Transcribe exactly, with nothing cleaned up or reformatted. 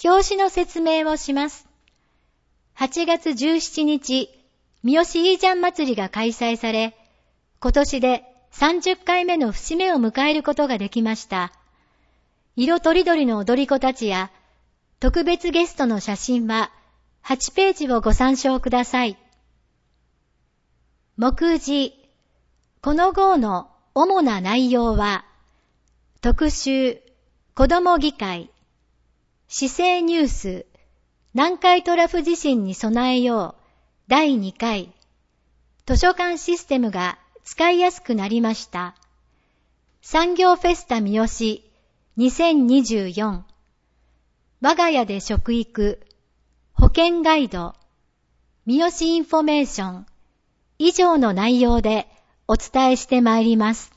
表紙の説明をします。はちがつじゅうしちにち、三好いいじゃん祭りが開催され、今年でさんじゅっかいめの節目を迎えることができました。色とりどりの踊り子たちや特別ゲストの写真ははちページをご参照ください。目次。この号の主な内容は、特集、子ども議会、市政ニュース、南海トラフ地震に備えようだいにかい、図書館システムが使いやすくなりました。産業フェスタ三好にせんにじゅうよん、我が家で食育、保健ガイド、三好インフォメーション、以上の内容でお伝えしてまいります。